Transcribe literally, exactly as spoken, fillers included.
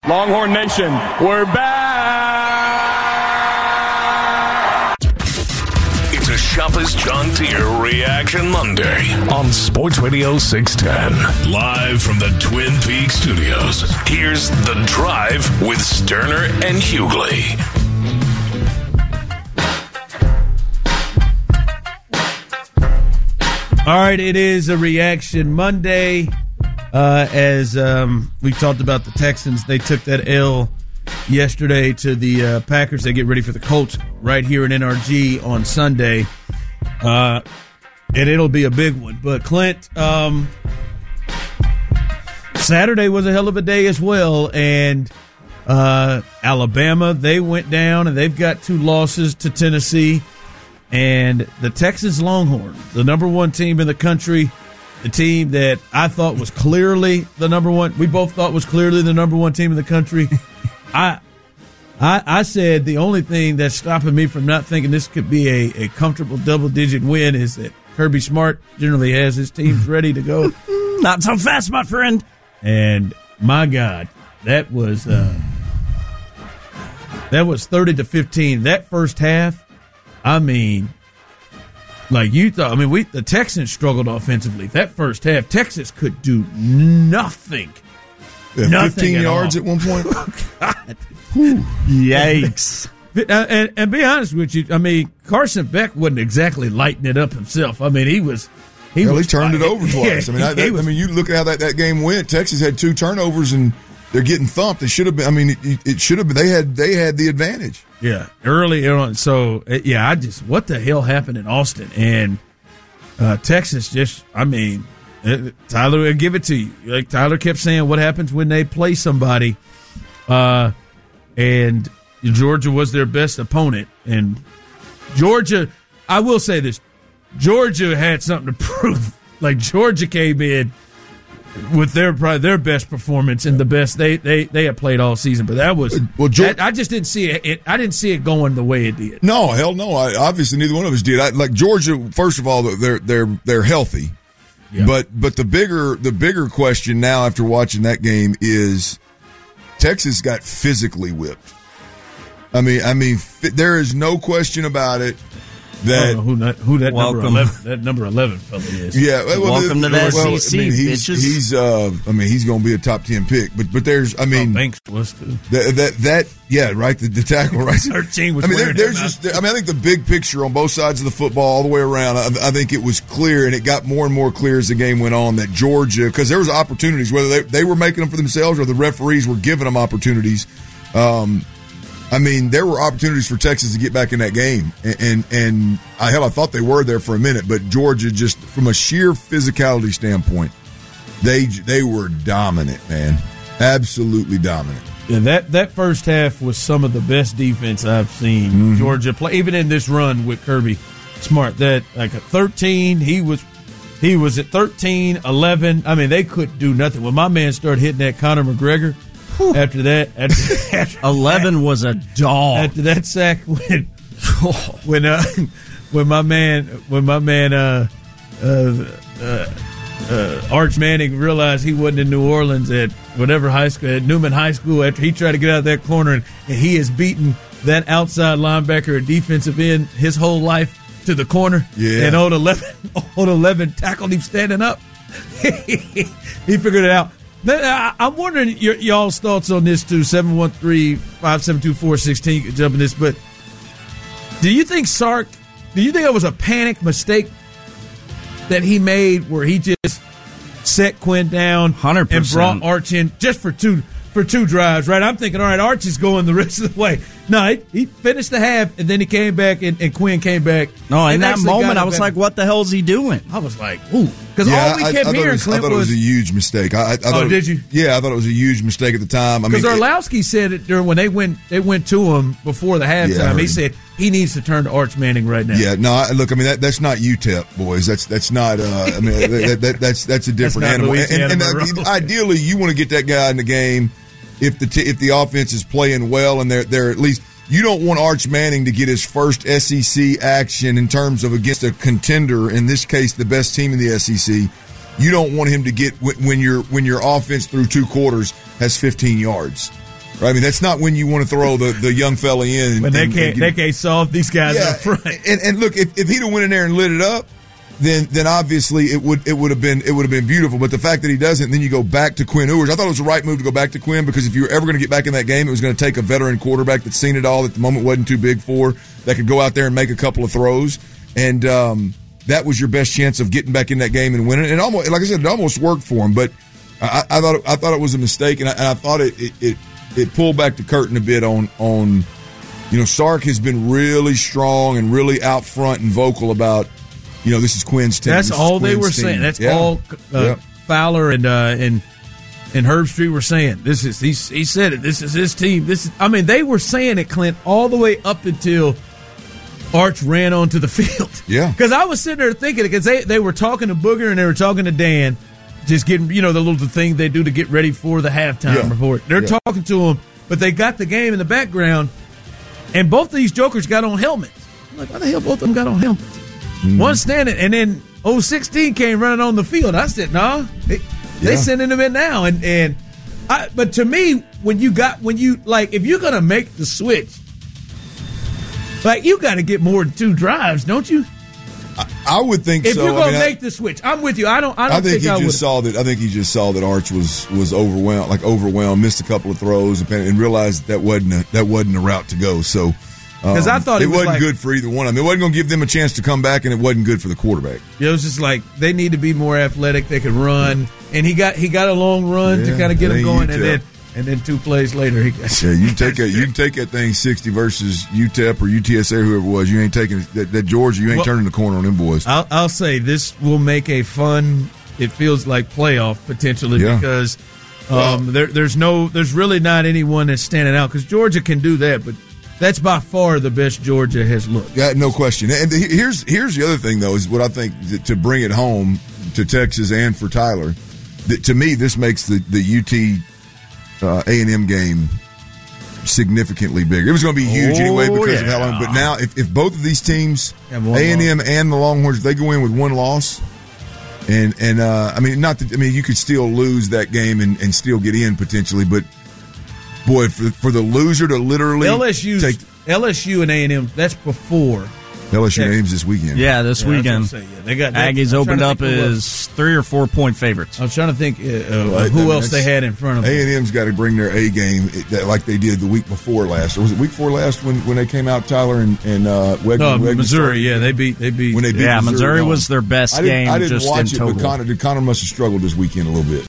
Longhorn Nation, we're back! It's a Shoppers John Deere Reaction Monday on Sports Radio six ten. Live from the Twin Peaks Studios, here's The Drive with Sterner and Hughley. All right, it is a Reaction Monday. Uh, as um, we talked about the Texans, they took that L yesterday to the uh, Packers. They get ready for the Colts right here in N R G on Sunday. Uh, and it'll be a big one. But, Clint, um, Saturday was a hell of a day as well. And uh, Alabama, they went down, and they've got two losses to Tennessee. And the Texas Longhorns, the number one team in the country, the team that I thought was clearly the number one, we both thought was clearly the number one team in the country. I, I I said the only thing that's stopping me from not thinking this could be a, a comfortable double-digit win is that Kirby Smart generally has his teams ready to go. Not so fast, my friend. And, my God, that was uh, that was thirty to fifteen. That first half, I mean, like you thought, I mean, we the Texans struggled offensively. That first half, Texas could do nothing. Yeah, nothing fifteen at yards all. at one point. God. Yikes. And, and, and be honest with you, I mean, Carson Beck wasn't exactly lighting it up himself. I mean, he was. He, Well, was, he turned it over twice. Yeah, I mean, I, that, was, I mean, you look at how that, that game went. Texas had two turnovers and they're getting thumped. They should have been. I mean, it, it should have been. They had they had the advantage. Yeah, early on. So, yeah, I just, what the hell happened in Austin? And uh, Texas just, I mean, it, Tyler will give it to you. Like Tyler kept saying, what happens when they play somebody? Uh, and Georgia was their best opponent. And Georgia, I will say this, Georgia had something to prove. Like, Georgia came in with their probably their best performance and the best they, they, they had played all season, but that was well. Georgia, that, I just didn't see it, it. I didn't see it going the way it did. No, hell no. I, obviously, neither one of us did. I, like Georgia, first of all, they're they're they're healthy, yeah. but but the bigger the bigger question now after watching that game is Texas got physically whipped. I mean, I mean, there is no question about it. That, I don't know who, not, who that welcome. number eleven that number eleven fella is. Yeah, well, welcome well, to the well, S E C, I mean, he's, bitches. He's, uh, I mean, he's going to be a top ten pick. But but there's, I mean, oh, Banks was too. That, that that yeah, right. The, the tackle, right. Thirteen was. I mean, there, wearing there's him just. I mean, I think the big picture on both sides of the football, all the way around. I, I think it was clear, and it got more and more clear as the game went on that Georgia, because there was opportunities, whether they they were making them for themselves or the referees were giving them opportunities. Um, I mean, there were opportunities for Texas to get back in that game, and and, and I hell, I thought they were there for a minute, but Georgia, just from a sheer physicality standpoint, they they were dominant, man, absolutely dominant. Yeah, that that first half was some of the best defense I've seen Mm-hmm. Georgia play, even in this run with Kirby Smart. That like a thirteen, he was he was at thirteen, eleven. I mean, they couldn't do nothing. When my man started hitting that Conor McGregor. After that, after, after eleven that, was a dog. After that sack, when when uh, when my man when my man uh, uh, uh, uh, Arch Manning realized he wasn't in New Orleans at whatever high school, at Newman High School, after he tried to get out of that corner, and, and he has beaten that outside linebacker or defensive end his whole life to the corner. Yeah. And old eleven, old eleven tackled him standing up. He figured it out. I'm wondering your, y'all's thoughts on this too. seven one three, five seven two, four one six. You can jump in this, but do you think Sark? Do you think it was a panic mistake that he made where he just set Quinn down one hundred percent and brought Arch in just for two for two drives? Right? I'm thinking, all right, Arch is going the rest of the way. No, he, he finished the half and then he came back and, and Quinn came back. No, in that moment, I was back. like, "What the hell is he doing?" I was like, "Ooh." Because yeah, all we I, kept I hearing, was, Clint, I thought was, it was a huge mistake. I, I thought oh, it, did you? Yeah, I thought it was a huge mistake at the time. I mean, because Orlowski said it during when they went they went to him before the halftime. Yeah, he said he needs to turn to Arch Manning right now. Yeah, no, I, look, I mean that, that's not U T E P, boys. That's that's not. Uh, I mean that, that, that's that's a different That's not animal. And, and, Louisiana and uh, ideally, you want to get that guy in the game if the t- if the offense is playing well and they're they're at least. You don't want Arch Manning to get his first S E C action in terms of against a contender, in this case, the best team in the S E C. You don't want him to get when your when your offense through two quarters has fifteen yards. Right? I mean, that's not when you want to throw the, the young fella in. And, When they and- can't, and give- they can't solve these guys yeah, up front. And, and look, if, if he'd have went in there and lit it up, then then obviously it would it would have been it would have been beautiful. But the fact that he doesn't, then you go back to Quinn Ewers. I thought it was the right move to go back to Quinn because if you were ever going to get back in that game, it was going to take a veteran quarterback that's seen it all, that the moment wasn't too big for, that could go out there and make a couple of throws. And um, that was your best chance of getting back in that game and winning. And almost, like I said, it almost worked for him. But I, I thought it, I thought it was a mistake, and I, and I thought it, it it it pulled back the curtain a bit on on. You know, Sark has been really strong and really out front and vocal about, you know, this is Quinn's team. That's This is all they Quinn's were team. saying. That's Yeah. all uh, Yeah. Fowler and uh, and and Herb Street were saying. This is he, he said it. This is his team. This is. I mean, they were saying it, Clint, all the way up until Arch ran onto the field. Yeah. Because I was sitting there thinking, because they they were talking to Booger and they were talking to Dan, just getting, you know, the little thing they do to get ready for the halftime Yeah. report. They're Yeah. talking to him, but they got the game in the background. And both of these jokers got on helmets. I'm like, why the hell both of them got on helmets? Mm-hmm. One standing, and then oh sixteen came running on the field. I said, no, they, they Yeah. sending them in now. And and I, but to me, when you got when you like, if you're gonna make the switch, like you got to get more than two drives, don't you? I would think If so. you're I gonna mean, make I, the switch, I'm with you. I don't. I don't I think think, he I just would. saw that. I think he just saw that Arch was was overwhelmed, like overwhelmed, missed a couple of throws, and, and realized that wasn't a, that wasn't a route to go. So. 'Cause I thought it, it was wasn't like- good for either one of them. It wasn't going to give them a chance to come back, and it wasn't good for the quarterback. It was just like they need to be more athletic. They could run, and he got he got a long run to Yeah, kind of get it him ain't going, U and T E then P. and then two plays later he got. Yeah, you can take that. You can take that thing sixty versus U T E P or U T S A, whoever it was. You ain't taking that, that Georgia. You ain't Well, turning the corner on them boys. I'll, I'll say this will make a fun. It feels like playoff potentially Yeah. because um, there, there's no, there's really not anyone that's standing out because Georgia can do that, but that's by far the best Georgia has looked. Yeah, no question. And he- here's here's the other thing though is what I think that to bring it home to Texas and for Tyler. That to me, this makes the the U T uh, A and M game significantly bigger. It was going to be huge Oh, anyway because of yeah. how long. But now, if, if both of these teams, A Have one and M and the Longhorns, if they go in with one loss, and and uh, I mean, not that I mean, you could still lose that game and, and still get in potentially, but boy, for for the loser to literally L S U, take L S U and A and M. That's before. L S U Texas. names this weekend. Yeah, this Yeah, that's weekend. what I'm saying. Yeah, they got they, Aggies I'm opened trying up to think who else- as three or four point favorites. I was trying to think uh, uh, Right, who I mean, else they that's- had in front of them. A and M's got to bring their A game it- that, like they did the week before last. Or was it week before last when, when they came out, Tyler and, and uh, Wegman? No, Wegman Missouri. started? Yeah, they beat they beat. When they beat Yeah, Missouri home. was their best I didn't, game I didn't just watch in it, total. but Connor, Connor must have struggled this weekend a little bit.